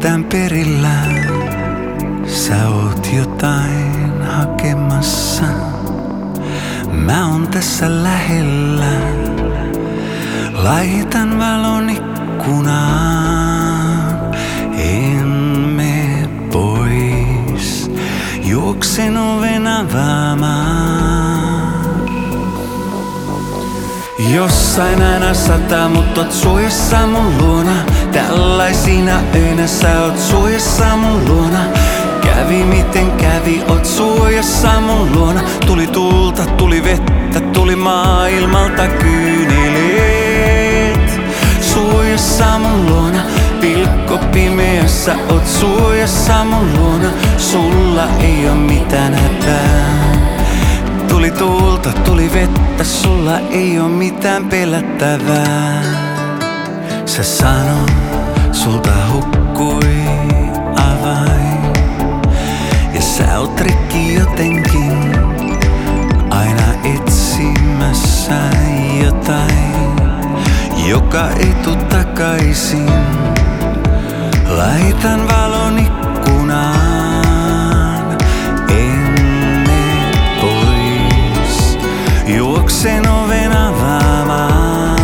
mitään perillä. Sä oot jotain hakemassa. Mä oon tässä lähellä. Laitan valon ikkunaan. En mene pois. Juoksen oven avaamaan. Jossain aina sataa, mut oot suojassa mun luona. Tällaisina öinä sä oot suojassa mun luona. Kävi miten kävi, oot suojassa mun luona. Tuli tulta, tuli vettä, tuli maailmalta kyyneleet. Suojassa mun luona, pilkko pimeässä, oot suojassa mun luona. Sulla ei oo mitään hätää. Tuli tuulta, tuli vettä, sulla ei oo mitään pelättävää. Sä sanot, sulta hukkui avain. Ja sä oot rikki jotenkin, aina etsimässä jotain, joka ei tuu takaisin. Laitan valon ikkunaan, en mene pois. Juoksen oven avaamaan.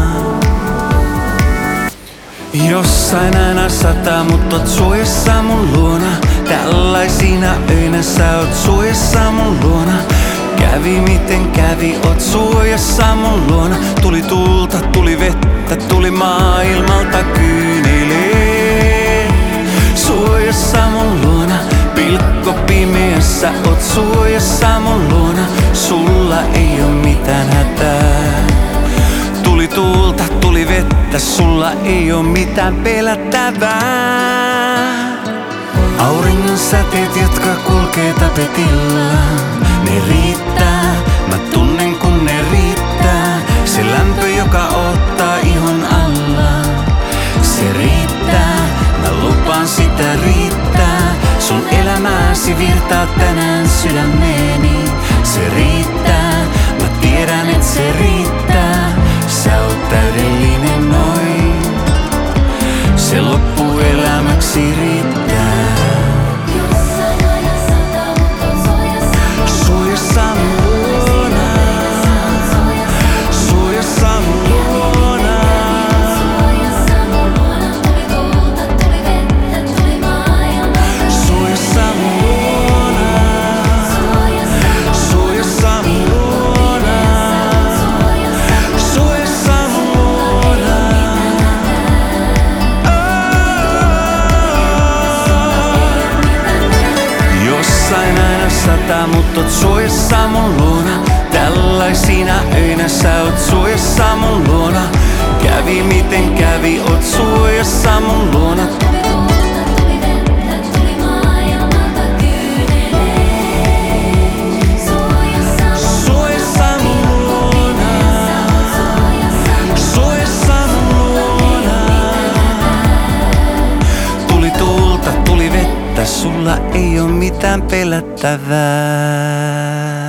Jossain aina sataa, mut oot suojassa mun luona. Tällaisina öinä sä oot suojassa mun luona. Kävi miten kävi, oot suojassa mun luona. Tuli tulta, tuli vettä, tuli maailmalta kyyneleet. Suojassa mun luona, pilkko pimeässä, oot suojassa mun luona. Sulla ei oo mitään hätää. Tuli tuulta, tuli vettä, sulla ei oo mitään pelättävää. Auringon säteet, jotka kulkee tapetilla, ne riittää, mä tunnen kun ne riittää. Se lämpö, joka ottaa ihon alla, se riittää, mä lupaan sitä riittää. Sun elämäsi virtaa tänään sydämeeni, se riittää, mä tiedän et se riittää. Sä oot täydellinen noin, se loppuelämäksi riittää. Mut oot suojassa mun luona. Tällaisina öinä sä oot suojassa mun luona. Kävi miten kävi, oot suojassa mun luona. Suojassa mun luona. Suojassa mun luona. Tuli tuulta, tuli vettä, sulla ei oo mitään pelättävää.